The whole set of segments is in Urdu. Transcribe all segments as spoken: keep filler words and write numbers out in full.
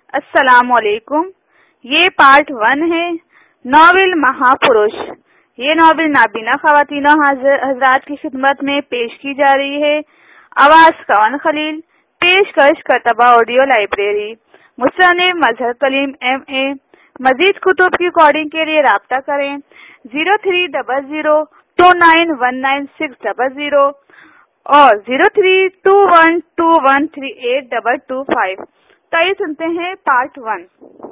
السلام علیکم. یہ پارٹ ون ہے ناول مہاپروش. یہ ناول نابینا خواتین و حضرات کی خدمت میں پیش کی جا رہی ہے. آواز کون خلیل. پیشکش کرتبہ آڈیو لائبریری. مصنف مظہر کلیم ایم اے. مزید کتب کی ریکارڈنگ کے لیے رابطہ کریں zero three double zero two nine one nine six double zero اور zero three two one two one three eight double two five. تو یہ سنتے ہیں پارٹ ون.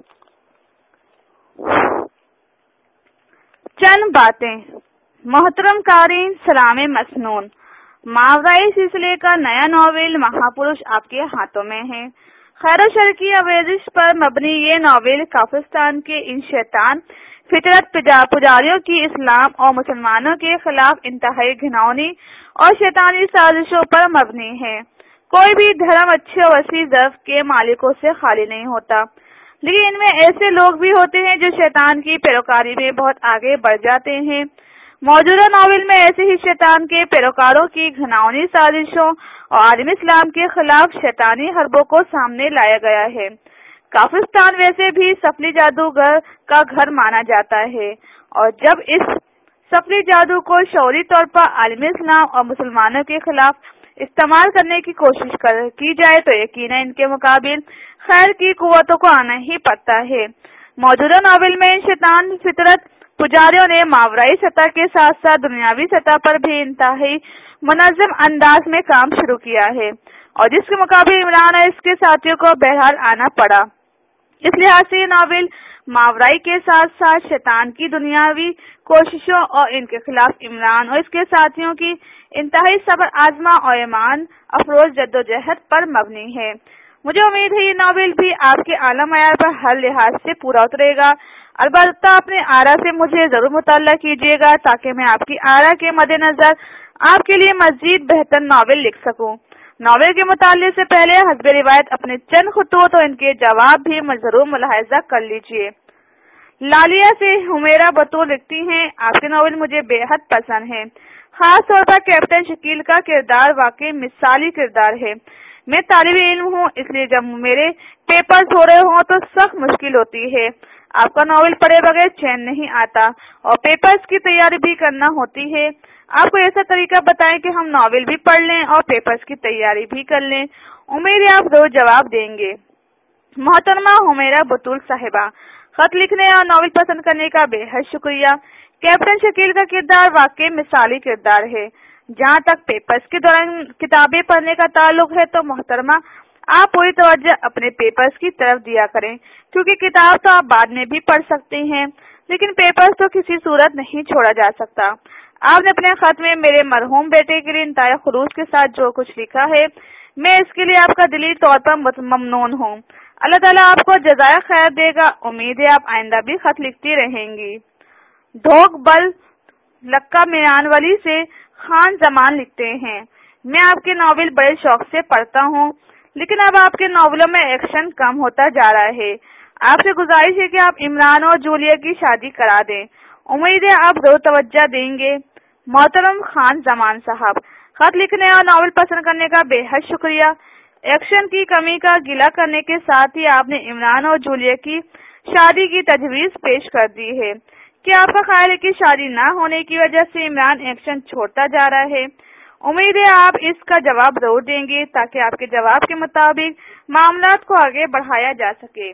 چند باتیں. محترم قارئین سلام مسنون. ماورائی سلسلے کا نیا ناول مہاپروش آپ کے ہاتھوں میں ہے. خیر و شر کی آمیزش پر مبنی یہ ناول کافرستان کے ان شیطان فطرت پجاریوں کی اسلام اور مسلمانوں کے خلاف انتہائی گھناؤنی اور شیطانی سازشوں پر مبنی ہے. کوئی بھی دھرم اچھے اور وسیع ضرف کے مالکوں سے خالی نہیں ہوتا، لیکن ان میں ایسے لوگ بھی ہوتے ہیں جو شیطان کی پیروکاری میں بہت آگے بڑھ جاتے ہیں. موجودہ ناول میں ایسے ہی شیطان کے پیروکاروں کی گھناؤنی سازشوں اور عالم اسلام کے خلاف شیطانی حربوں کو سامنے لایا گیا ہے. کافرستان ویسے بھی سفلی جادوگر کا گھر مانا جاتا ہے، اور جب اس سفلی جادو کو شعوری طور پر عالم اسلام اور مسلمانوں کے خلاف استعمال کرنے کی کوشش کر کی جائے تو یقیناً ان کے مقابل خیر کی قوتوں کو آنا ہی پڑتا ہے. موجودہ ناول میں ان شیطان فطرت پجاریوں نے ماورائی سطح کے ساتھ ساتھ دنیاوی سطح پر بھی انتہائی منظم انداز میں کام شروع کیا ہے، اور جس کے مقابل عمران اور اس کے ساتھیوں کو بہرحال آنا پڑا. اس لحاظ سے یہ ناول ماورائی کے ساتھ ساتھ شیطان کی دنیاوی کوششوں اور ان کے خلاف عمران اور اس کے ساتھیوں کی انتہائی صبر آزما اور ایمان افروز جدوجہد پر مبنی ہے. مجھے امید ہے یہ ناول بھی آپ کے اعلیٰ معیار پر ہر لحاظ سے پورا اترے گا. البتہ اپنے آرا سے مجھے ضرور مطالعہ کیجیے گا تاکہ میں آپ کی آرا کے مد نظر آپ کے لیے مزید بہتر ناول لکھ سکوں. ناول کے مطالعے سے پہلے حسب روایت اپنے چند خطوط اور ان کے جواب بھی ضرور ملاحظہ کر لیجیے. لالیہ سے حمیرہ بطول لکھتی ہیں، آپ کے ناول مجھے بے حد پسند ہیں. خاص طور پر کیپٹن شکیل کا کردار واقعی مثالی کردار ہے. میں طالب علم ہوں، اس لیے جب میرے پیپرز ہو رہے ہوں تو سخت مشکل ہوتی ہے. آپ کا ناول پڑھے بغیر چین نہیں آتا اور پیپرز کی تیاری بھی کرنا ہوتی ہے. آپ کو ایسا طریقہ بتائیں کہ ہم ناول بھی پڑھ لیں اور پیپرز کی تیاری بھی کر لیں. امید ہے آپ ضرور جواب دیں گے. محترمہ حمیرہ بطول صاحبہ، خط لکھنے اور ناول پسند کرنے کا بے حد شکریہ. کیپٹن شکیل کا کردار واقعی مثالی کردار ہے. جہاں تک پیپرز کے دوران کتابیں پڑھنے کا تعلق ہے تو محترمہ آپ پوری توجہ اپنے پیپرز کی طرف دیا کریں، کیونکہ کتاب تو آپ بعد میں بھی پڑھ سکتے ہیں لیکن پیپرز تو کسی صورت نہیں چھوڑا جا سکتا. آپ نے اپنے خط میں میرے مرحوم بیٹے کے لیے انتہائی خلوص کے ساتھ جو کچھ لکھا ہے، میں اس کے لیے آپ کا دلی طور پر ممنون ہوں. اللہ تعالیٰ آپ کو جزائے خیر دے گا. امید ہے آپ آئندہ بھی خط لکھتی رہیں گی. ڈھوک بل لکا میان والی سے خان زمان لکھتے ہیں، میں آپ کے ناول بڑے شوق سے پڑھتا ہوں، لیکن اب آپ کے ناولوں میں ایکشن کم ہوتا جا رہا ہے. آپ سے گزارش ہے کہ آپ عمران اور جولیا کی شادی کرا دیں. امید ہے آپ ضرور توجہ دیں گے. محترم خان زمان صاحب، خط لکھنے اور ناول پسند کرنے کا بے حد شکریہ. ایکشن کی کمی کا گلہ کرنے کے ساتھ ہی آپ نے عمران اور جولیا کی شادی کی تجویز پیش کر دی ہے. کیا آپ کا خیال ہے کہ شادی نہ ہونے کی وجہ سے عمران ایکشن چھوڑتا جا رہا ہے؟ امید ہے آپ اس کا جواب ضرور دیں گے تاکہ آپ کے جواب کے مطابق معاملات کو آگے بڑھایا جا سکے.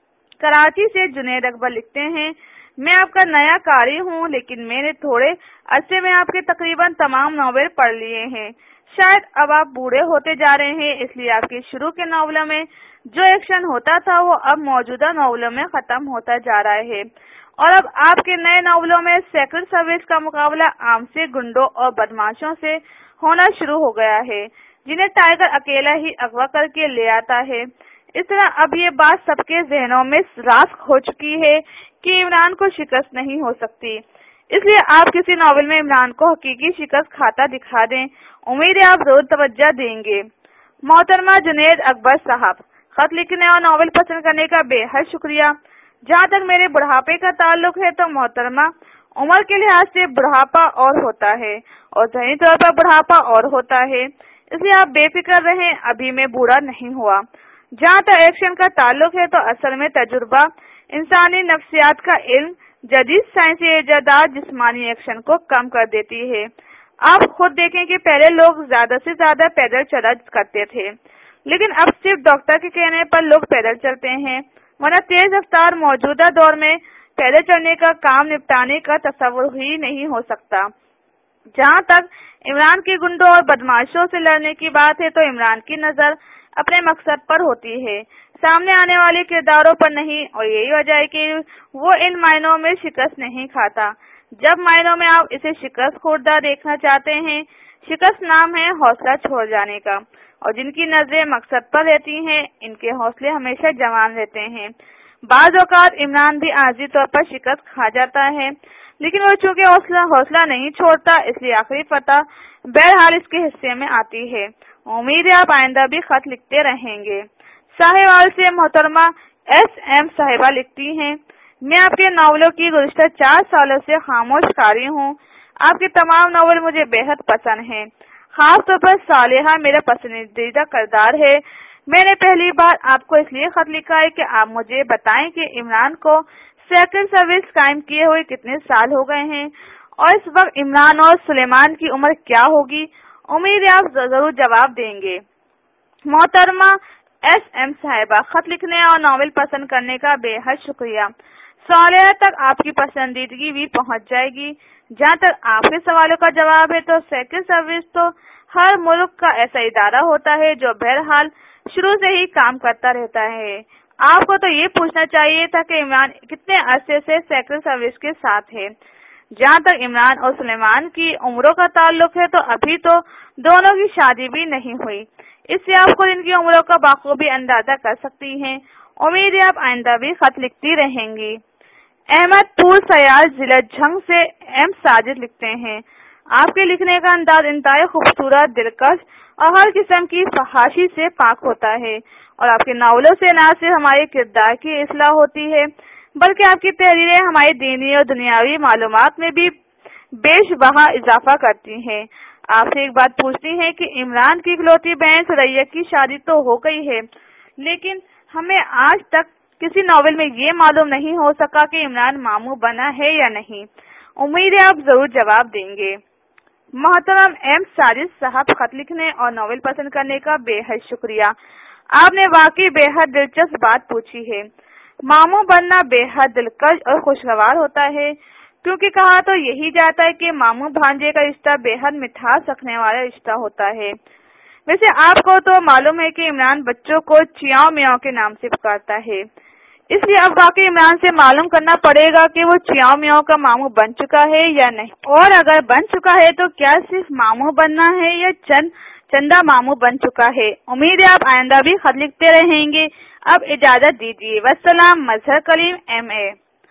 کراچی سے جنید اکبر لکھتے ہیں، میں آپ کا نیا قاری ہوں لیکن میں نے تھوڑے عرصے میں آپ کے تقریباً تمام ناول پڑھ لیے ہیں. شاید اب آپ بوڑھے ہوتے جا رہے ہیں، اس لیے آپ کے شروع کے ناولوں میں جو ایکشن ہوتا تھا وہ اب موجودہ ناولوں میں ختم ہوتا جا رہا ہے، اور اب آپ کے نئے ناولوں میں سیکرٹ سروس کا مقابلہ عام سے گنڈوں اور بدماشوں سے ہونا شروع ہو گیا ہے جنہیں ٹائیگر اکیلا ہی اغوا کر کے لے آتا ہے. اس طرح اب یہ بات سب کے ذہنوں میں راسخ ہو چکی ہے کہ عمران کو شکست نہیں ہو سکتی. اس لیے آپ کسی ناول میں عمران کو حقیقی شکست کھاتا دکھا دیں. امید ہے آپ ضرور توجہ دیں گے. محترمہ جنید اکبر صاحب، خط لکھنے اور ناول پسند کرنے کا بے حد شکریہ. جہاں تک میرے بڑھاپے کا تعلق ہے تو محترمہ عمر کے لحاظ سے بڑھاپا اور ہوتا ہے اور ذہنی طور پر بڑھاپا اور ہوتا ہے، اس لیے آپ بے فکر رہیں، ابھی میں بوڑھا نہیں ہوا. جہاں تک ایکشن کا تعلق ہے تو اصل میں تجربہ، انسانی نفسیات کا علم، جدید سائنسی ایجادات جسمانی ایکشن کو کم کر دیتی ہے۔ آپ خود دیکھیں کہ پہلے لوگ زیادہ سے زیادہ پیدل چلا کرتے تھے، لیکن اب صرف ڈاکٹر کے کہنے پر لوگ پیدل چلتے ہیں، ورنہ تیز رفتار موجودہ دور میں پیدل چلنے کا کام نپٹانے کا تصور ہی نہیں ہو سکتا۔ جہاں تک عمران کی گنڈوں اور بدماشوں سے لڑنے کی بات ہے تو عمران کی نظر اپنے مقصد پر ہوتی ہے، سامنے آنے والے کرداروں پر نہیں، اور یہی وجہ ہے کہ وہ ان معنوں میں شکست نہیں کھاتا۔ جب معنوں میں آپ اسے شکست خوردہ دیکھنا چاہتے ہیں، شکست نام ہے حوصلہ چھوڑ جانے کا، اور جن کی نظریں مقصد پر رہتی ہیں ان کے حوصلے ہمیشہ جوان رہتے ہیں۔ بعض اوقات عمران بھی عارضی طور پر شکست کھا جاتا ہے، لیکن وہ چونکہ حوصلہ حوصلہ نہیں چھوڑتا، اس لیے آخری فتح بہرحال اس کے حصے میں آتی ہے۔ امید ہے آپ آئندہ بھی خط لکھتے رہیں گے۔ ساہیوال سے محترمہ ایس ایم صاحبہ لکھتی ہیں، میں آپ کے ناولوں کی گزشتہ چار سالوں سے خاموش قاری ہوں۔ آپ کے تمام ناول مجھے بے حد پسند ہیں، خاص طور پر صالحہ میرا پسندیدہ کردار ہے۔ میں نے پہلی بار آپ کو اس لیے خط لکھا ہے کہ آپ مجھے بتائیں کہ عمران کو سیکرڈ سروس قائم کیے ہوئے کتنے سال ہو گئے ہیں، اور اس وقت عمران اور سلیمان کی عمر کیا ہوگی۔ امید ہے آپ ضرور جواب دیں گے۔ محترمہ ایس ایم صاحبہ، خط لکھنے اور ناول پسند کرنے کا بے حد شکریہ۔ صالحہ تک آپ کی پسندیدگی بھی پہنچ جائے گی۔ جہاں تک آپ کے سوالوں کا جواب ہے تو سیکرڈ سروس تو ہر ملک کا ایسا ادارہ ہوتا ہے جو بہرحال شروع سے ہی کام کرتا رہتا ہے۔ آپ کو تو یہ پوچھنا چاہیے تھا کہ عمران کتنے عرصے سے سیکرڈ سروس کے ساتھ ہے۔ جہاں تک عمران اور سلیمان کی عمروں کا تعلق ہے تو ابھی تو دونوں کی شادی بھی نہیں ہوئی، اس سے آپ خود ان کی عمروں کا بخوبی اندازہ کر سکتی ہیں۔ امید ہے آپ آئندہ بھی خط لکھتی رہیں گی۔ احمد پور سیال، ضلع جھنگ سے ایم ساجد لکھتے ہیں، آپ کے لکھنے کا انداز انتہائی خوبصورت، دلکش اور ہر قسم کی فحاشی سے پاک ہوتا ہے، اور آپ کے ناولوں سے نہ صرف ہمارے کردار کی اصلاح ہوتی ہے بلکہ آپ کی تحریریں ہماری دینی اور دنیاوی معلومات میں بھی بیش بہا اضافہ کرتی ہیں۔ آپ سے ایک بات پوچھنی ہے کہ عمران کی اکلوتی بہن سریا کی شادی تو ہو گئی ہے، لیکن ہمیں آج تک کسی ناول میں یہ معلوم نہیں ہو سکا کہ عمران ماموں بنا ہے یا نہیں۔ امید ہے آپ ضرور جواب دیں گے۔ محترم ایم ساجد صاحب، خط لکھنے اور ناول پسند کرنے کا بے حد شکریہ۔ آپ نے واقعی بے حد دلچسپ بات پوچھی ہے۔ ماموں بننا بے حد دلکش اور خوشگوار ہوتا ہے، کیونکہ کہا تو یہی جاتا ہے کہ ماموں بھانجے کا رشتہ بے حد مٹھاس رکھنے والا رشتہ ہوتا ہے۔ ویسے آپ کو تو معلوم ہے کہ عمران بچوں کو چیاؤ میاؤ کے نام سے پکارتا ہے، اس لیے اب واقعی عمران سے معلوم کرنا پڑے گا کہ وہ چیاؤ میاؤ کا ماموں بن چکا ہے یا نہیں، اور اگر بن چکا ہے تو کیا صرف ماموں بننا ہے یا چند چندہ ماموں بن چکا ہے۔ امید ہے آپ آئندہ بھی خط لکھتے رہیں گے۔ اب اجازت دیجیے، والسلام۔ مظہر کلیم، ایم اے۔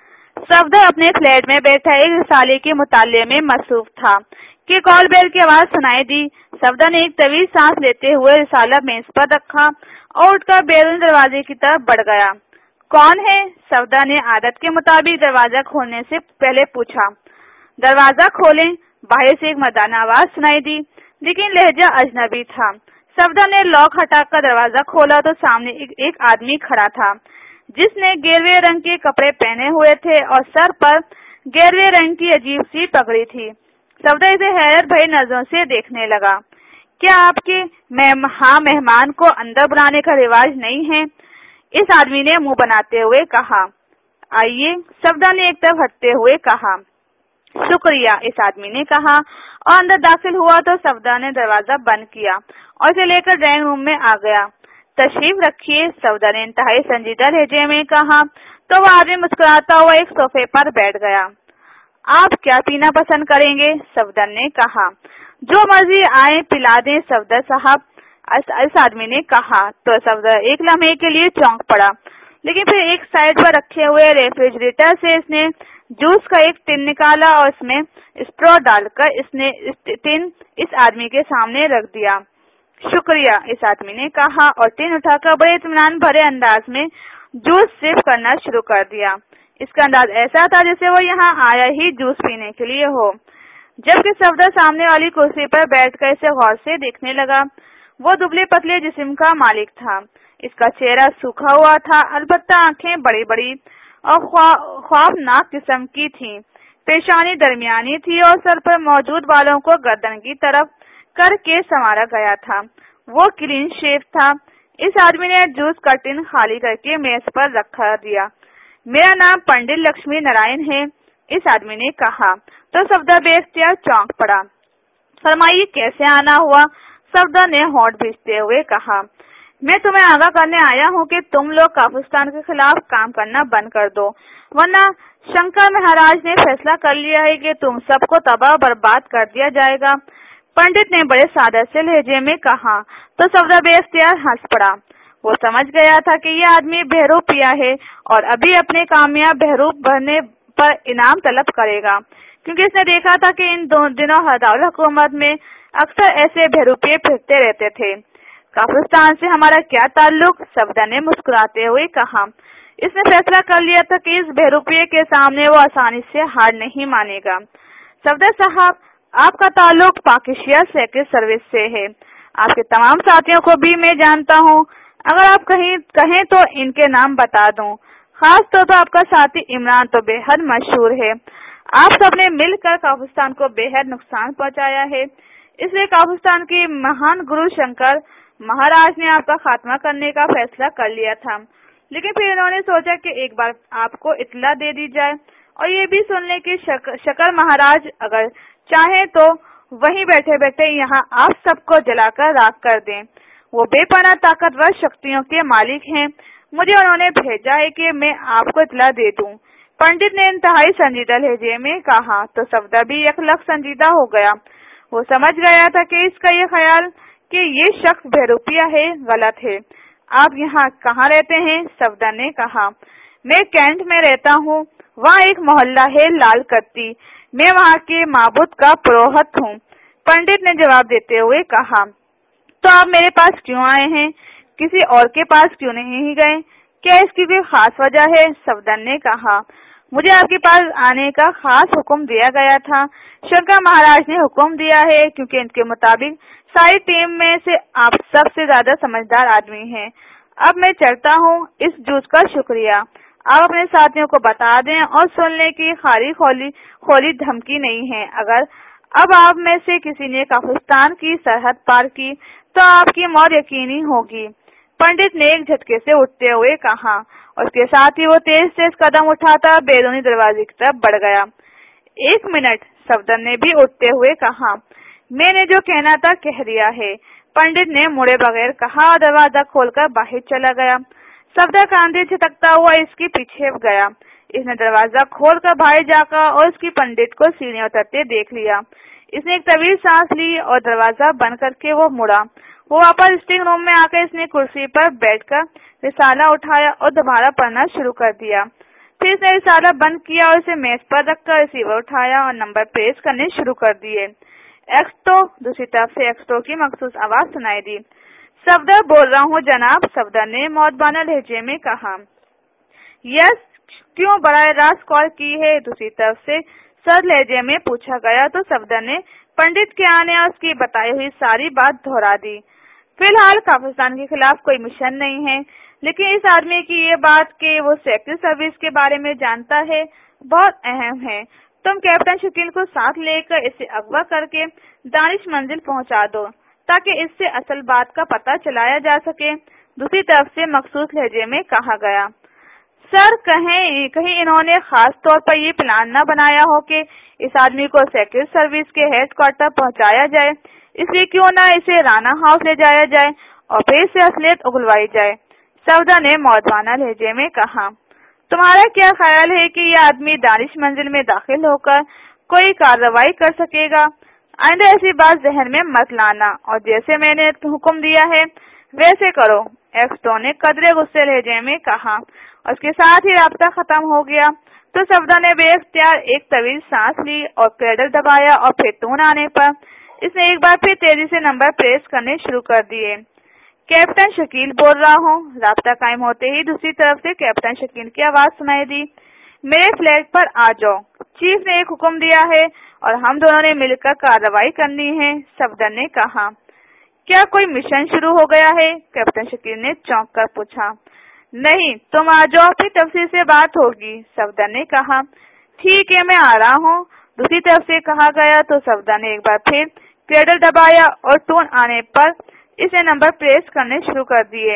صفدر اپنے فلیٹ میں بیٹھا ایک رسالے کے مطالعے میں مصروف تھا کہ کال بیل کی آواز سنائی دی۔ صفدر نے ایک طویل سانس لیتے ہوئے رسالہ میز پر رکھا اور اٹھ کر بیرون دروازے کی طرف بڑھ گیا۔ کون ہے؟ صفدر نے عادت کے مطابق دروازہ کھولنے سے پہلے پوچھا۔ دروازہ کھولیں، باہر سے ایک مردانہ آواز سنائی دی، لیکن لہجہ اجنبی تھا۔ صفدر نے لاک ہٹا کر دروازہ کھولا تو سامنے ایک آدمی کھڑا تھا جس نے گیروے رنگ کے کپڑے پہنے ہوئے تھے اور سر پر گیروے رنگ کی عجیب سی پگڑی تھی۔ صفدر اسے حیرت بھری نظروں سے دیکھنے لگا۔ کیا آپ کے ہاں مہمان کو اندر بلانے کا رواج نہیں ہے؟ اس آدمی نے منہ بناتے ہوئے کہا۔ آئیے، صفدر نے ایک طرف ہٹتے ہوئے کہا۔ شکریہ، اس آدمی نے کہا، اور اندر داخل ہوا تو صفدر نے دروازہ بند کیا اور اسے لے کر ڈرائنگ روم میں آ گیا۔ تشریف رکھیے، صفدر نے انتہائی سنجیدہ لہجے میں کہا تو وہ آدمی مسکراتا ہوا ایک صوفے پر بیٹھ گیا۔ آپ کیا پینا پسند کریں گے؟ صفدر نے کہا۔ جو مرضی آئے پلا دیں صفدر صاحب، اس آدمی نے کہا تو صفدر ایک لمحے کے لیے چونک پڑا، لیکن پھر ایک سائڈ پر رکھے ہوئے ریفریجریٹر سے اس نے جوس کا ایک ٹن نکالا اور اس میں اسٹرو ڈال کر اس نے ٹن اس آدمی کے سامنے رکھ دیا۔ شکریہ، اس آدمی نے کہا اور ٹن اٹھا کر بڑے اطمینان بھرے انداز میں جوس سرو کرنا شروع کر دیا۔ اس کا انداز ایسا تھا جیسے وہ یہاں آیا ہی جوس پینے کے لیے ہو۔ جبکہ صفدر سامنے والی کرسی پر بیٹھ کر اسے غور سے دیکھنے لگا۔ وہ دبلے پتلے جسم کا مالک تھا، اس کا چہرہ سوکھا ہوا تھا، البتہ آنکھیں بڑی بڑی اور خوابناک قسم کی تھیں، پیشانی درمیانی تھی اور سر پر موجود بالوں کو گردن کی طرف کر کے سنوارا گیا تھا۔ وہ کلین شیو تھا۔ اس آدمی نے جوس کا ٹن خالی کر کے میز پر رکھا دیا۔ میرا نام پنڈت لکشمی نارائن ہے، اس آدمی نے کہا تو صفدر بے اختیار چونک پڑا۔ فرمائیے کیسے آنا ہوا؟ صفدر نے ہونٹ بھیجتے ہوئے کہا، میں تمہیں آگاہ کرنے آیا ہوں کہ تم لوگ کافرستان کے خلاف کام کرنا بند کر دو، ورنہ شنکر مہاراج نے فیصلہ کر لیا ہے کہ تم سب کو تباہ برباد کر دیا جائے گا۔ پنڈت نے بڑے سادہ سے لہجے میں کہا تو صفدر بے اختیار ہنس پڑا۔ وہ سمجھ گیا تھا کہ یہ آدمی بہروپ پیا ہے اور ابھی اپنے کامیاب بہروپ بھرنے پر انعام طلب کرے گا، کیونکہ اس نے دیکھا تھا کہ ان دنوں ہردار حکومت میں اکثر ایسے بہروپیے پھرتے رہتے تھے۔ کافرستان سے ہمارا کیا تعلق؟ صفدر نے مسکراتے ہوئے کہا۔ اس نے فیصلہ کر لیا تھا کہ اس بہروپیے کے سامنے وہ آسانی سے ہار نہیں مانے گا۔ صفدر صاحب، آپ کا تعلق پاکیزیہ سیکرٹ سروس سے ہے۔ آپ کے تمام ساتھیوں کو بھی میں جانتا ہوں، اگر آپ کہیں کہیں تو ان کے نام بتا دوں۔ خاص طور پر آپ کا ساتھی عمران تو بے حد مشہور ہے۔ آپ سب نے مل کر کافرستان کو بے حد نقصان پہنچایا ہے، اس لیے کافرستان کی مہان گرو شنکر مہاراج نے آپ کا خاتمہ کرنے کا فیصلہ کر لیا تھا، لیکن پھر انہوں نے سوچا کہ ایک بار آپ کو اطلاع دے دی جائے اور یہ بھی سن لیں کہ شنکر مہاراج اگر چاہیں تو وہیں بیٹھے بیٹھے یہاں آپ سب کو جلا کر راکھ کر دیں۔ وہ بے پناہ طاقتور شکتیوں کے مالک ہیں، مجھے انہوں نے بھیجا ہے کہ میں آپ کو اطلاع دے دوں۔ پنڈت نے انتہائی سنجیدہ لہجے میں کہا تو صفدر بھی یک لخت سنجیدہ ہو گیا۔ وہ سمجھ گیا تھا کہ اس کا یہ خیال کہ یہ شخص بہروپیہ ہے غلط ہے۔ آپ یہاں کہاں رہتے ہیں؟ صفدر نے کہا، میں کینٹ میں رہتا ہوں، وہاں ایک محلہ ہے لال کتی، میں وہاں کے معبود کا پروہت ہوں۔ پنڈت نے جواب دیتے ہوئے کہا، تو آپ میرے پاس کیوں آئے ہیں؟ کسی اور کے پاس کیوں نہیں گئے؟ کیا اس کی کوئی خاص وجہ ہے؟ صفدر نے کہا، مجھے آپ کے پاس آنے کا خاص حکم دیا گیا تھا۔ شنکر مہاراج نے حکم دیا ہے کیونکہ ان کے مطابق ساری ٹیم میں سے آپ سب سے زیادہ سمجھدار آدمی ہیں۔ اب میں چلتا ہوں، اس جوس کا شکریہ۔ آپ اپنے ساتھیوں کو بتا دیں اور سن لیں کہ خالی خولی خولی دھمکی نہیں ہے۔ اگر اب آپ میں سے کسی نے کافرستان کی سرحد پار کی تو آپ کی موت یقینی ہوگی۔ پنڈت نے ایک جھٹکے سے اٹھتے ہوئے کہا اور اس کے ساتھ ہی وہ تیز تیز قدم اٹھاتا بیرونی دروازے کی طرف بڑھ گیا۔ ایک منٹ، صفدر نے بھی اٹھتے ہوئے کہا، میں نے جو کہنا تھا کہہ دیا ہے۔ پنڈت نے مڑے بغیر کہا اور دروازہ کھول کر باہر چلا گیا۔ صفدر کاندھے جھٹکتا ہوا اس کے پیچھے گیا۔ اس نے دروازہ کھول کر باہر جا کر اور اس کی پنڈت کو سیڑھیاں اترتے دیکھ لیا۔ اس نے ایک طویل سانس لی اور دروازہ بند کر کے وہ مڑا۔ وہ واپس اسٹنگ روم میں آ کر اس نے کرسی پر بیٹھ کر رسالہ اٹھایا اور دوبارہ پڑھنا شروع کر دیا۔ پھر اس نے رسالہ بند کیا اور اسے میز پر رکھ کر ریسیور اٹھایا اور نمبر پریس کرنے شروع کر دیے۔ ایکسٹو، دوسری طرف سے ایکسٹو کی مخصوص آواز سنائی دی۔ صفدر بول رہا ہوں جناب، صفدر نے مؤدبانہ لہجے میں کہا۔ یس، کیوں براہ راست کال کی ہے؟ دوسری طرف سے سرد لہجے میں پوچھا گیا تو صفدر نے پنڈت کے آنے اور اس کی بتائی ہوئی ساری بات دہرا دی۔ فی الحال کافرستان کے خلاف کوئی مشن نہیں ہے، لیکن اس آدمی کی یہ بات کہ وہ سیکرٹ سروس کے بارے میں جانتا ہے بہت اہم ہے۔ تم کیپٹن شکیل کو ساتھ لے کر اسے اغوا کر کے دانش منزل پہنچا دو تاکہ اس سے اصل بات کا پتہ چلایا جا سکے۔ دوسری طرف سے مخصوص لہجے میں کہا گیا، سر کہیں کہیں انہوں نے خاص طور پر یہ پلان نہ بنایا ہو کہ اس آدمی کو سیکرٹ سروس کے ہیڈ کوارٹر پہنچایا جائے، اس لیے کیوں نہ اسے رانا ہاؤس لے جایا جائے اور پھر سے اصلیت اگلوائی جائے۔ صفدر نے مؤدبانہ لہجے میں کہا، تمہارا کیا خیال ہے کہ یہ آدمی دانش منزل میں داخل ہو کر کوئی کارروائی کر سکے گا؟ آئندہ ایسی بات ذہن میں مت لانا اور جیسے میں نے حکم دیا ہے ویسے کرو، ایکسٹو نے قدرے غصے لہجے میں کہا اور اس کے ساتھ ہی رابطہ ختم ہو گیا۔ تو صفدر نے بے اختیار ایک طویل سانس لی اور پیڈل دبایا اور پھر ٹون آنے پر اس نے ایک بار پھر تیزی سے نمبر پریس کرنے شروع کر دیے۔ کیپٹن شکیل بول رہا ہوں۔ رابطہ قائم ہوتے ہی دوسری طرف سے کیپٹن شکیل کی آواز سنائی دی، میرے فلیٹ پر آ جاؤ، چیف نے ایک حکم دیا ہے اور ہم دونوں نے مل کر کارروائی کرنی ہے۔ صفدر نے کہا، کیا کوئی مشن شروع ہو گیا ہے؟ کیپٹن شکیل نے چونک کر پوچھا۔ نہیں، تم آ جاؤ، پھر تفصیل سے بات ہوگی، صفدر نے کہا۔ ٹھیک ہے، میں آ رہا ہوں، دوسری طرف سے کہا گیا تو صفدر نے ایک بار پھر پیڈل دبایا اور ٹون آنے پر اس نے نمبر پریس کرنے شروع کر دیے۔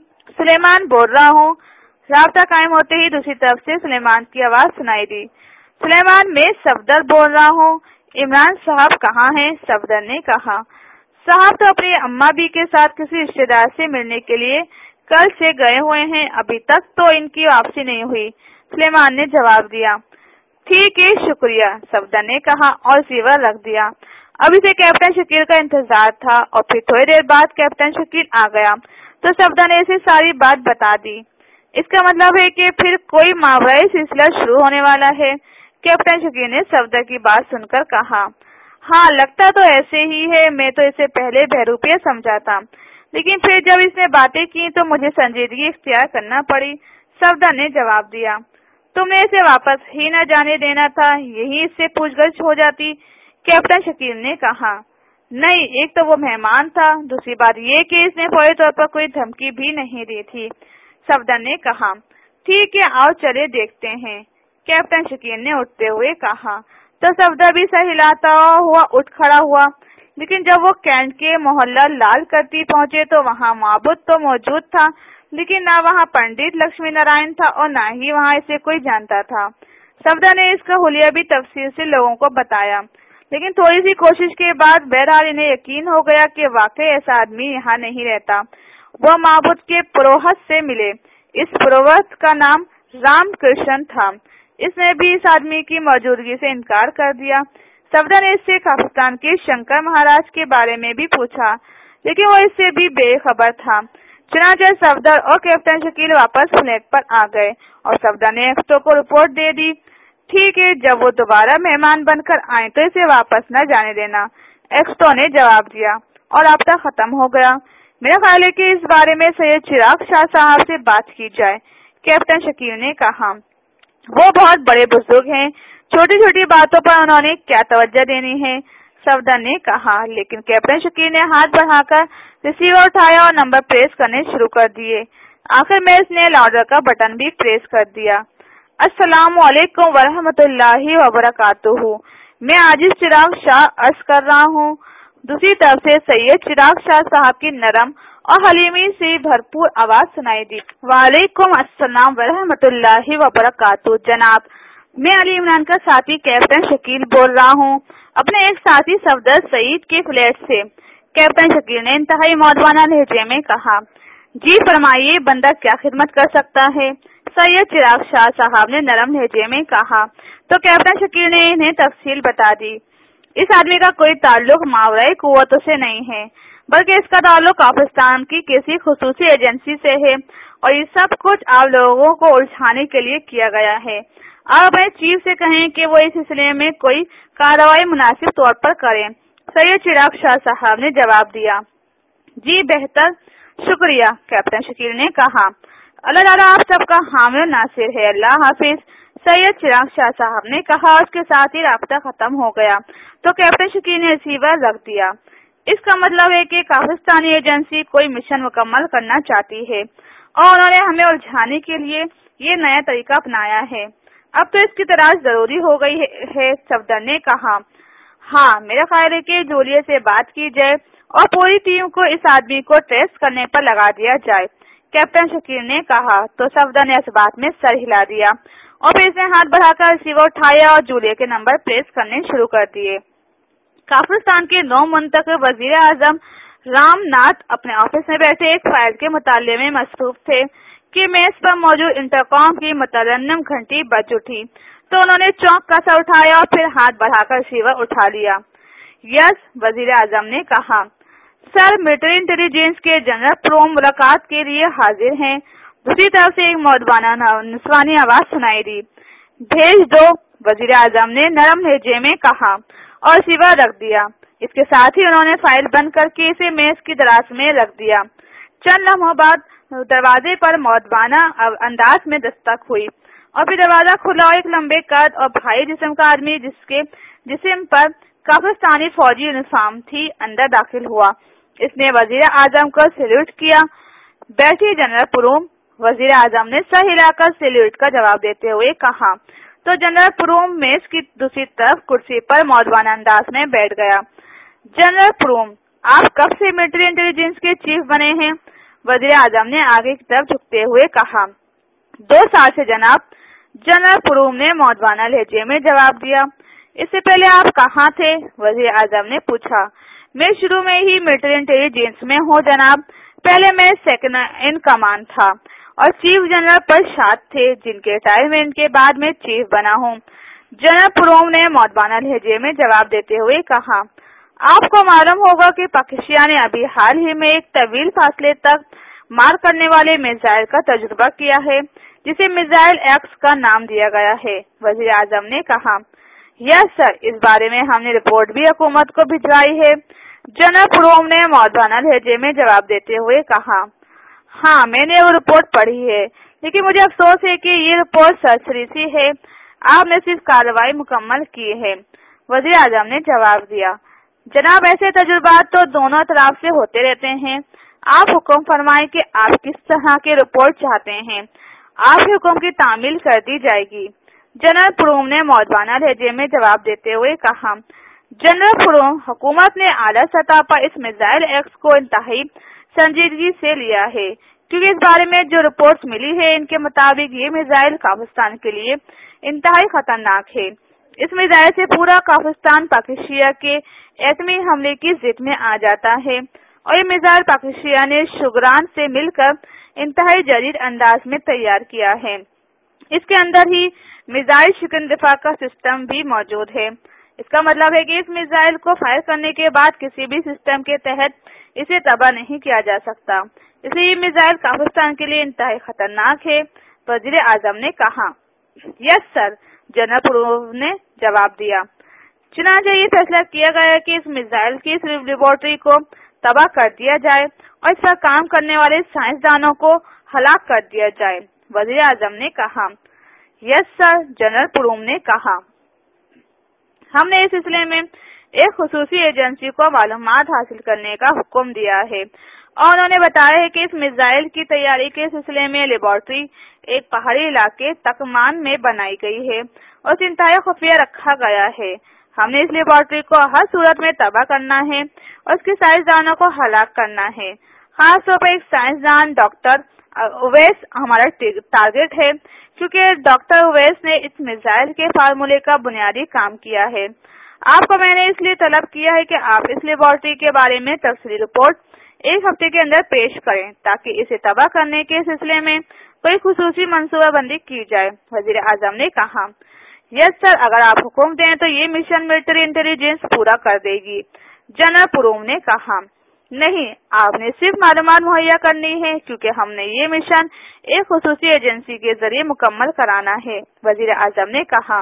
سلیمان بول رہا ہوں۔ رابطہ قائم ہوتے ہی دوسری طرف سے سلیمان کی آواز سنائی دی۔ سلیمان، میں صفدر بول رہا ہوں، عمران صاحب کہاں ہیں؟ صفدر نے کہا۔ صاحب تو اپنی اماں بی کے ساتھ کسی رشتے دار سے ملنے کے لیے کل سے گئے ہوئے ہیں، ابھی تک تو ان کی واپسی نہیں ہوئی، سلیمان نے جواب دیا۔ ٹھیک ہے، شکریہ، صفدر نے کہا اور ریسیور رکھ دیا۔ ابھی سے کیپٹن شکیل کا انتظار تھا اور پھر تھوڑی دیر بعد کیپٹن شکیل آ گیا تو صفدر نے اسے ساری بات بتا دی۔ اس کا مطلب ہے کہ پھر کوئی ماورائی سلسلہ شروع ہونے والا ہے، کیپٹن شکیل نے صفدر کی بات سن کر کہا۔ ہاں، لگتا تو ایسے ہی ہے، میں تو اسے پہلے بہروپیہ سمجھا تھا، لیکن پھر جب اس نے باتیں کی تو مجھے سنجیدگی اختیار کرنا پڑی، صفدر نے جواب دیا۔ تم نے اسے واپس ہی نہ جانے دینا تھا، یہی اس سے پوچھ گچھ ہو جاتی، کیپٹن شکیل نے کہا۔ نہیں، ایک تو وہ مہمان تھا، دوسری بات یہ کہ اس نے فوری طور پر کوئی دھمکی بھی نہیں دی تھی، صفدر نے کہا۔ ٹھیک ہے، آؤ چلے دیکھتے ہیں، کیپٹن شکیل نے اٹھتے ہوئے کہا۔ تو صفدر بھی سر ہلاتا ہوا اٹھ کھڑا ہوا، لیکن جب وہ کینٹ کے محلہ لال کرتی پہنچے تو وہاں معبود تو موجود تھا، لیکن نہ وہاں پنڈت لکشمی نارائن تھا اور نہ ہی وہاں اسے کوئی جانتا تھا۔ صفدر نے اس کا حلیہ بھی تفصیل سے لوگوں کو بتایا، لیکن تھوڑی سی کوشش کے بعد بہرحال انہیں یقین ہو گیا کہ واقعی ایسا آدمی یہاں نہیں رہتا۔ وہ معبود کے پروہت سے ملے، اس پروہت کا نام رام کرشن تھا، اس نے بھی اس آدمی کی موجودگی سے انکار کر دیا۔ صفدر نے اس سے کافستان کے شنکر مہاراج کے بارے میں بھی پوچھا، لیکن وہ اس سے بھی بے خبر تھا۔ چنانچہ صفدر اور کیپٹن شکیل واپس فلیٹ پر آ گئے اور صفدر نے ایکسٹو کو رپورٹ دے دی۔ ٹھیک ہے، جب وہ دوبارہ مہمان بن کر آئیں تو اسے واپس نہ جانے دینا، ایکسٹو نے جواب دیا، اور رابطہ ختم ہو گیا۔ میرا خیال ہے کہ اس بارے میں سید چراغ شاہ صاحب سے بات کی جائے، کیپٹن شکیل نے کہا۔ وہ بہت بڑے بزرگ ہیں، چھوٹی چھوٹی باتوں پر انہوں نے کیا توجہ دینی ہے، صفدر نے کہا، لیکن کیپٹن شکیل نے ہاتھ بڑھا کر ریسیور اٹھایا اور نمبر پریس کرنے شروع کر دیے۔ آخر میں اس نے لاؤڈر کا بٹن بھی پریس کر دیا۔ السلام علیکم ورحمۃ اللہ وبرکاتہ، میں عاجز چراغ شاہ عرض کر رہا ہوں۔ دوسری طرف سے سید چراغ شاہ صاحب کی نرم اور حلیمی سے بھرپور آواز سنائی دی۔ وعلیکم السلام ورحمۃ اللہ وبرکاتہ جناب، میں علی عمران کا ساتھی کیپٹن شکیل بول رہا ہوں، اپنے ایک ساتھی صفدر سعید کے فلیٹ سے، کیپٹن شکیل نے انتہائی مودبانہ لہجے میں کہا۔ جی فرمائیے، بندہ کیا خدمت کر سکتا ہے، سید چراغ شاہ صاحب نے نرم لہجے میں کہا تو کیپٹن شکیل نے انہیں تفصیل بتا دی۔ اس آدمی کا کوئی تعلق ماورائی قوتوں سے نہیں ہے، بلکہ اس کا تعلق پاکستان کی کسی خصوصی ایجنسی سے ہے، اور یہ سب کچھ آپ لوگوں کو الجھانے کے لیے کیا گیا ہے۔ آپ اپنے چیف سے کہیں کہ وہ اس سلسلے میں کوئی کارروائی مناسب طور پر کریں، سید چراغ شاہ صاحب نے جواب دیا۔ جی بہتر، شکریہ، کیپٹن شکیل نے کہا۔ اللہ تعالیٰ آپ سب کا حامی و ناصر ہے، اللہ حافظ، سید چراغ شاہ صاحب نے کہا، اور اس کے ساتھ ہی رابطہ ختم ہو گیا تو کیپٹن شکیل نے ریسیور رکھ دیا۔ اس کا مطلب ہے کہ پاکستانی ایجنسی کوئی مشن مکمل کرنا چاہتی ہے اور انہوں نے ہمیں الجھانے کے لیے یہ نیا طریقہ اپنایا ہے۔ اب تو اس کی تلاش ضروری ہو گئی ہے، صفدر نے کہا۔ ہاں، میرا خیال ہے کہ جولیے سے بات کی جائے اور پوری ٹیم کو اس آدمی کو ٹریس کرنے پر لگا دیا جائے، کیپٹن شکیل نے کہا تو صفدر نے اس بات میں سر ہلا دیا اور پھر اس نے ہاتھ بڑھا کر ریسیور اٹھایا اور جولیے کے نمبر پریس کرنے شروع کر دیے۔ پاکستان کے نو منتخب وزیر اعظم رام ناتھ اپنے آفس میں بیٹھے ایک فائل کے مطالعے میں مصروف تھے کہ میز پر موجود انٹرکام کی مترنم گھنٹی بج اٹھی تو انہوں نے چونک کا سر اٹھایا اور پھر ہاتھ بڑھا کر ریسیور اٹھا لیا۔ یس، وزیر اعظم نے کہا۔ سر، ملٹری انٹیلیجنس کے جنرل پروم ملاقات کے لیے حاضر ہیں، دوسری طرف سے ایک مودبانہ نسوانی آواز سنائی دی۔ بھیج دو، وزیر اعظم نے نرم لہجے میں کہا اور ریسیور رکھ دیا۔ اس کے ساتھ ہی انہوں نے فائل بند کر کے اسے میز کی دراز میں رکھ دیا۔ چند لمحوں بعد دروازے پر مودبانہ انداز میں دستک ہوئی اور پھر دروازہ کھلا اور ایک لمبے قد اور بھاری جسم کا آدمی جس کے جسم پر پاکستانی فوجی یونیفارم تھی اندر داخل ہوا۔ اس نے وزیر اعظم کو سیلوٹ کیا۔ بیٹھی جنرل پروم، وزیر اعظم نے سر ہلا کر سیلوٹ کا جواب دیتے ہوئے کہا تو جنرل پروم میز کی دوسری طرف کرسی پر موضوعانہ انداز میں بیٹھ گیا۔ جنرل پروم، آپ کب سے ملٹری انٹیلیجنس کے چیف بنے ہیں؟ وزیر اعظم نے آگے کی طرف جھکتے ہوئے کہا۔ دو سال سے جناب، جنرل پروم نے موضوعانہ لہجے میں جواب دیا۔ اس سے پہلے آپ کہاں تھے؟ وزیر اعظم نے پوچھا۔ میں شروع میں ہی ملٹری انٹیلیجنس میں ہوں جناب، پہلے میں سیکنڈ ان کمان تھا اور چیف جنرل پرشاد تھے، جن کے ریٹائرمنٹ کے بعد میں چیف بنا ہوں۔ جنرل پروم نے موضوعانہ لہجے میں جواب دیتے ہوئے کہا۔ آپ کو معلوم ہوگا کہ پاکستان نے ابھی حال ہی میں ایک طویل فاصلے تک مار کرنے والے میزائل کا تجربہ کیا ہے، جسے میزائل ایکس کا نام دیا گیا ہے، وزیر اعظم نے کہا۔ یس سر، اس بارے میں ہم نے رپورٹ بھی حکومت کو بھجوائی ہے، جنرل پروم نے موضوعانہ لہجے میں جواب دیتے ہوئے کہا۔ ہاں، میں نے وہ رپورٹ پڑھی ہے، لیکن مجھے افسوس ہے کہ یہ رپورٹ سرسری سی ہے، آپ نے صرف کارروائی مکمل کی ہے، وزیر اعظم نے جواب دیا۔ جناب، ایسے تجربات تو دونوں اطراف سے ہوتے رہتے ہیں، آپ حکم فرمائیں کہ آپ کس طرح کے رپورٹ چاہتے ہیں، آپ کے حکم کی تعمیل کر دی جائے گی، جنرل پروم نے موضوعانہ لہجے میں جواب دیتے ہوئے کہا۔ جنرل پروم، حکومت نے اعلیٰ سطح پر اس میزائل ایکس کو انتہائی سنجیدگی سے لیا ہے، کیونکہ اس بارے میں جو رپورٹس ملی ہے ان کے مطابق یہ میزائل پاکستان کے لیے انتہائی خطرناک ہے۔ اس میزائل سے پورا پاکستان پاکستان کے ایٹمی حملے کی ضد میں آ جاتا ہے، اور یہ میزائل پاکستان نے شگران سے مل کر انتہائی جدید انداز میں تیار کیا ہے۔ اس کے اندر ہی میزائل شکن دفاع کا سسٹم بھی موجود ہے۔ اس کا مطلب ہے کہ اس میزائل کو فائر کرنے کے بعد کسی بھی سسٹم کے تحت اسے تباہ نہیں کیا جا سکتا، اس لیے یہ میزائل پاکستان کے لیے انتہائی خطرناک ہے، وزیر اعظم نے کہا۔ یس سر، جنرل پروم نے جواب دیا۔ چنانچہ یہ فیصلہ کیا گیا کہ اس میزائل کی اس لیبارٹری کو تباہ کر دیا جائے اور اس پر کام کرنے والے سائنسدانوں کو ہلاک کر دیا جائے، وزیر اعظم نے کہا۔ یس سر، جنرل پروم نے کہا۔ ہم نے اس سلسلے میں ایک خصوصی ایجنسی کو معلومات حاصل کرنے کا حکم دیا ہے، اور انہوں نے بتایا ہے کہ اس میزائل کی تیاری کے سلسلے میں لیبارٹری ایک پہاڑی علاقے تکمان میں بنائی گئی ہے اور اسے انتہائی خفیہ رکھا گیا ہے۔ ہم نے اس لیبارٹری کو ہر صورت میں تباہ کرنا ہے اور اس کے سائنسدانوں کو ہلاک کرنا ہے، خاص طور پر ایک سائنسدان ڈاکٹر اویس ہمارا ٹارگٹ ہے، کیونکہ ڈاکٹر اویس نے اس میزائل کے فارمولے کا بنیادی کام کیا ہے۔ آپ کو میں نے اس لیے طلب کیا ہے کہ آپ اس لیبارٹری کے بارے میں تفصیلی رپورٹ ایک ہفتے کے اندر پیش کریں تاکہ اسے تباہ کرنے کے سلسلے میں کوئی خصوصی منصوبہ بندی کی جائے، وزیر اعظم نے کہا۔ یس سر، اگر آپ حکم دیں تو یہ مشن ملٹری انٹیلیجنس پورا کر دے گی، جنرل پروم نے کہا۔ نہیں، آپ نے صرف معلومات مہیا کرنی ہے، کیونکہ ہم نے یہ مشن ایک خصوصی ایجنسی کے ذریعے مکمل کرانا ہے، وزیر اعظم نے کہا۔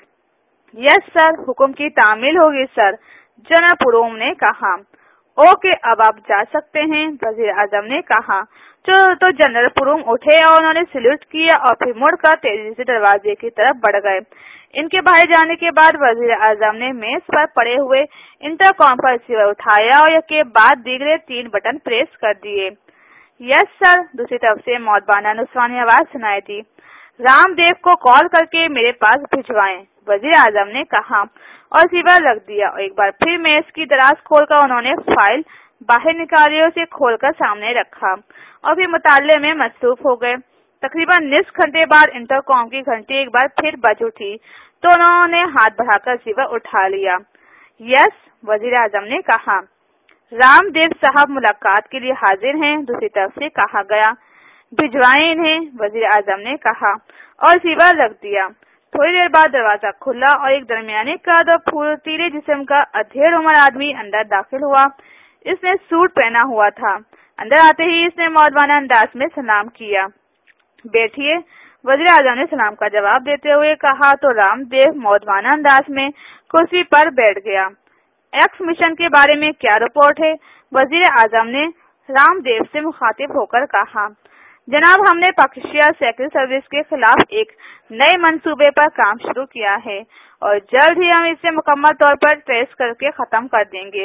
یس سر، حکم کی تعمیل ہوگی سر، جنرل پروم نے کہا۔ اوکے، اب آپ جا سکتے ہیں، وزیر اعظم نے کہا۔ تو جنرل پروم اٹھے اور انہوں نے سیلوٹ کیا اور پھر مڑ کر تیزی سے دروازے کی طرف بڑھ گئے۔ ان کے باہر جانے کے بعد وزیر اعظم نے میز پر پڑے ہوئے انٹر کام پر ریسیور اٹھایا اور ایک کے بعد دیگرے تین بٹن پریس کر دیے۔ یس سر، دوسری طرف سے موضوعانہ نسوانی آواز سنائی دی۔ رام دیو کو کال کر کے میرے پاس بھجوائیں، وزیر اعظم نے کہا اور ریسیور رکھ دیا، اور ایک بار پھر میز کی دراز کھول کر انہوں نے فائل باہر نکالی اور اسے کھول کر سامنے رکھا اور پھر مطالعے میں مصروف ہو گئے۔ تقریباً نصف گھنٹے بعد انٹر کام کی گھنٹی ایک بار پھر بج اٹھی تو انہوں نے ہاتھ بڑھا کر ریسیور اٹھا لیا۔ یس، وزیر اعظم نے کہا۔ رام دیو صاحب ملاقات کے لیے حاضر ہیں، دوسری طرف سے کہا گیا۔ بھجوائیں انہیں، وزیر اعظم نے کہا اور ریسیور رکھ دیا۔ تھوڑی دیر بعد دروازہ کھلا اور ایک درمیانی قد اور پھرتیلے جسم کا ادھیڑ عمر آدمی اندر داخل ہوا۔ اس نے سوٹ پہنا ہوا تھا۔ اندر آتے ہی اس نے موضوعانہ انداز میں سلام کیا۔ بیٹھیے، وزیر اعظم نے سلام کا جواب دیتے ہوئے کہا تو رام دیو موضوعانہ انداز میں کرسی پر بیٹھ گیا۔ ایکس مشن کے بارے میں کیا رپورٹ ہے؟ وزیر اعظم نے رام دیو سے مخاطب ہو کر کہا۔ جناب، ہم نے پاکستان سیکرٹ سروس کے خلاف ایک نئے منصوبے پر کام شروع کیا ہے اور جلد ہی ہم اسے مکمل طور پر ٹریس کر کے ختم کر دیں گے۔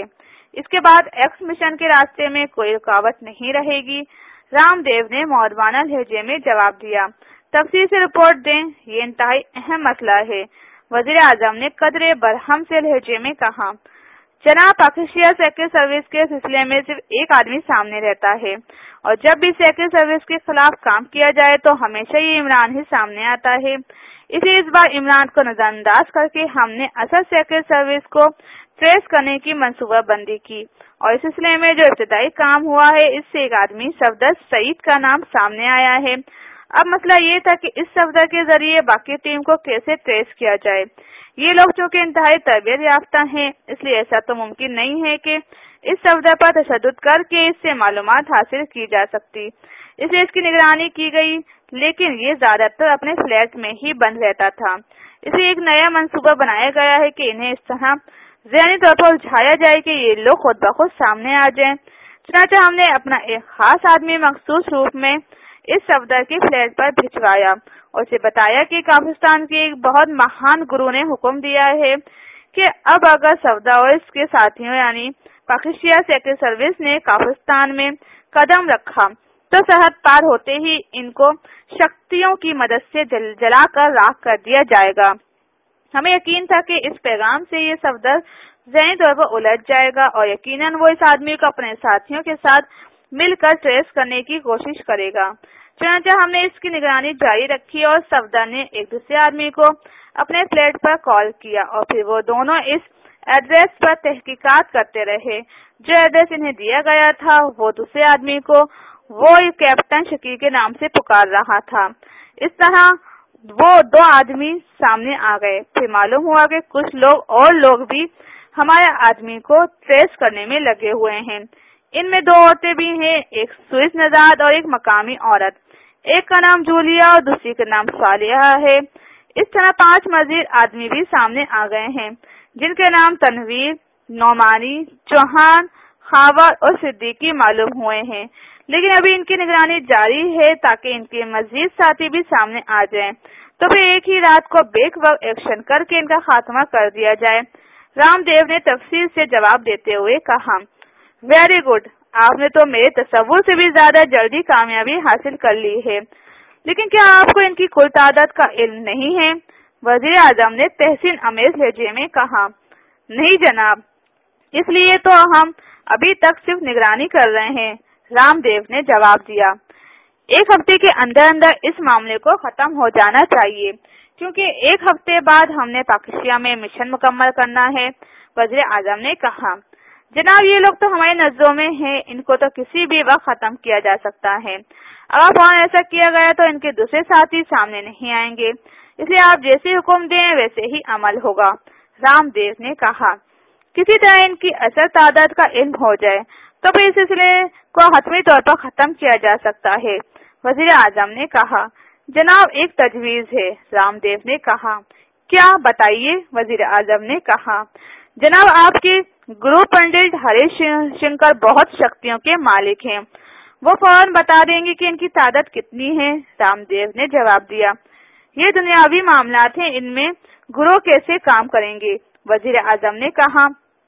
اس کے بعد ایکس مشن کے راستے میں کوئی رکاوٹ نہیں رہے گی۔ رام دیو نے مودبانہ لہجے میں جواب دیا، تفصیل سے رپورٹ دیں، یہ انتہائی اہم مسئلہ ہے۔ وزیر اعظم نے قدرے برہم سے لہجے میں کہا، جناب پاکستان سیکرٹ سروس کے سلسلے میں صرف ایک آدمی سامنے رہتا ہے، اور جب بھی سیکرٹ سروس کے خلاف کام کیا جائے تو ہمیشہ یہ عمران ہی سامنے آتا ہے۔ اسی اس بار عمران کو نظر انداز کر کے ہم نے اصل سیکرٹ سروس کو ٹریس کرنے کی منصوبہ بندی کی، اور اس سلسلے میں جو ابتدائی کام ہوا ہے اس سے ایک آدمی صفدر سعید کا نام سامنے آیا ہے۔ اب مسئلہ یہ تھا کہ اس صفدر کے ذریعے باقی ٹیم کو کیسے ٹریس کیا جائے۔ یہ لوگ چونکہ انتہائی تربیت یافتہ ہیں، اس لیے ایسا تو ممکن نہیں ہے کہ اس صفدر پر تشدد کر کے اس سے معلومات حاصل کی جا سکتی، اس لیے اس کی نگرانی کی گئی، لیکن یہ زیادہ تر اپنے فلیٹ میں ہی بند رہتا تھا۔ اس لیے ایک نیا منصوبہ بنایا گیا ہے کہ انہیں اس طرح ذہنی طور پر الجھایا جائے کہ یہ لوگ خود بخود سامنے آ جائیں۔ چنانچہ ہم نے اپنا ایک خاص آدمی مخصوص روپ میں اس صفدر کی فلیٹ پر بھجوایا اور اسے بتایا کہ پاکستان کے ایک بہت مہان گرو نے حکم دیا ہے کہ اب اگر صفدر اور اس کے ساتھیوں یعنی پاکستان سیکرٹ سروس نے پاکستان میں قدم رکھا تو سرحد پار ہوتے ہی ان کو شکتیوں کی مدد سے جل جلا کر راکھ کر دیا جائے گا۔ ہمیں یقین تھا کہ اس پیغام سے یہ صفدر ذہنی طور پر الجھ جائے گا اور یقیناً وہ اس آدمی کو اپنے ساتھیوں کے ساتھ مل کر ٹریس کرنے کی کوشش کرے گا۔ چنانچہ ہم نے اس کی نگرانی جاری رکھی اور صفدر نے ایک دوسرے آدمی کو اپنے فلیٹ پر کال کیا اور پھر وہ دونوں اس ایڈریس پر تحقیقات کرتے رہے۔ جو ایڈریس انہیں دیا گیا تھا وہ دوسرے آدمی کو وہ کیپٹن شکیل کے نام سے پکار رہا تھا۔ اس طرح وہ دو آدمی سامنے آ گئے۔ پھر معلوم ہوا کہ کچھ لوگ اور لوگ بھی ہمارے آدمی کو ٹریس کرنے میں لگے ہوئے ہیں۔ ان میں دو عورتیں بھی ہیں، ایک سوئس نژاد اور ایک مقامی عورت۔ ایک کا نام جولیا اور دوسری کا نام صالحہ ہے۔ اس طرح پانچ مزید آدمی بھی سامنے آ گئے ہیں جن کے نام تنویر، نعمانی، چوہان، خاور اور صدیقی معلوم ہوئے ہیں، لیکن ابھی ان کی نگرانی جاری ہے تاکہ ان کے مزید ساتھی بھی سامنے آ جائیں تو پھر ایک ہی رات کو بیک وقت ایکشن کر کے ان کا خاتمہ کر دیا جائے۔ رام دیو نے تفصیل سے جواب دیتے ہوئے کہا، ویری گڈ، آپ نے تو میرے تصور سے بھی زیادہ جلدی کامیابی حاصل کر لی ہے، لیکن کیا آپ کو ان کی کل تعداد کا علم نہیں ہے؟ وزیر اعظم نے تحسین آمیز لہجے میں کہا، نہیں جناب، اس لیے تو ہم ابھی تک صرف نگرانی کر رہے ہیں۔ رام دیو نے جواب دیا، ایک ہفتے کے اندر اندر اس معاملے کو ختم ہو جانا چاہیے کیونکہ ایک ہفتے بعد ہم نے پاکستان میں مشن مکمل کرنا ہے۔ وزیر اعظم نے کہا، جناب یہ لوگ تو ہمارے نظروں میں ہیں، ان کو تو کسی بھی وقت ختم کیا جا سکتا ہے۔ اگر فوراً ایسا کیا گیا تو ان کے دوسرے ساتھی سامنے نہیں آئیں گے، اس لیے آپ جیسے حکم دیں ویسے ہی عمل ہوگا۔ رام دیو نے کہا، کسی طرح ان کی اصل تعداد کا علم ہو جائے تو پھر اس سلسلے کو حتمی طور پر ختم کیا جا سکتا ہے۔ وزیر اعظم نے کہا، جناب ایک تجویز ہے۔ رام دیو نے کہا، کیا بتائیے؟ وزیر اعظم نے کہا، جناب آپ کے گرو پنڈت ہری شنکر بہت شکتیوں کے مالک ہیں، وہ فوراً بتا دیں گے کہ ان کی تعداد کتنی ہے۔ رام دیو نے جواب دیا، یہ دنیاوی معاملات ہیں، ان میں گرو کیسے کام کریں گے؟ وزیر اعظم نے کہا،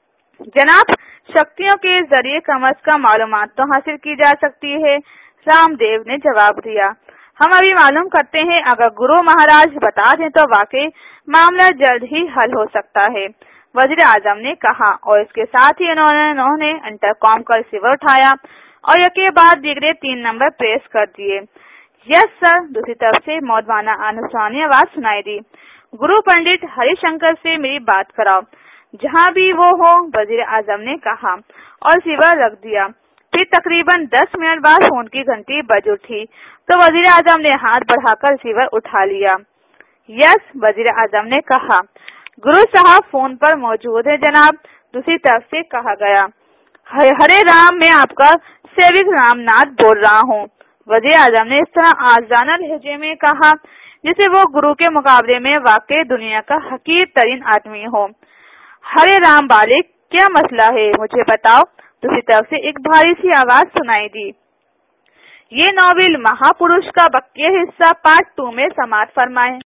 جناب شکتیوں کے ذریعے کم از کم معلومات تو حاصل کی جا سکتی ہے۔ رام دیو نے جواب دیا، ہم ابھی معلوم کرتے ہیں، اگر گرو مہاراج بتا دیں تو واقعی معاملہ جلد ہی حل ہو سکتا ہے۔ وزیر اعظم نے کہا اور اس کے ساتھ ہی انہوں نے انہوں نے انٹر کام کا ریسیور اٹھایا اور یکے بعد دیگرے تین نمبر پریس کر دیے۔ یس سر، دوسری طرف سے مودبانہ آنسوانی آواز سنائی دی، گرو پنڈت ہری شنکر سے میری بات کراؤ جہاں بھی وہ ہو، وزیر اعظم نے کہا اور ریسیور رکھ دیا۔ پھر تقریباً دس منٹ بعد فون کی گھنٹی بج اٹھی تو وزیر اعظم نے ہاتھ بڑھا کر ریسیور اٹھا لیا۔ یس، وزیر اعظم نے کہا، گرو صاحب فون پر موجود ہے جناب، دوسری طرف سے کہا گیا۔ ہرے رام، میں آپ کا سیوک رام ناتھ بول رہا ہوں، وزیر اعظم نے اس طرح آزادانہ لہجے میں کہا جسے وہ گرو کے مقابلے میں واقعی دنیا کا حقیر ترین آدمی ہو۔ ہرے رام بالک، کیا مسئلہ ہے مجھے بتاؤ، دوسری طرف سے ایک بھاری سی آواز سنائی دی۔ یہ ناول مہا پروش کا بقیہ حصہ پارٹ ٹو میں سماعت فرمائیں۔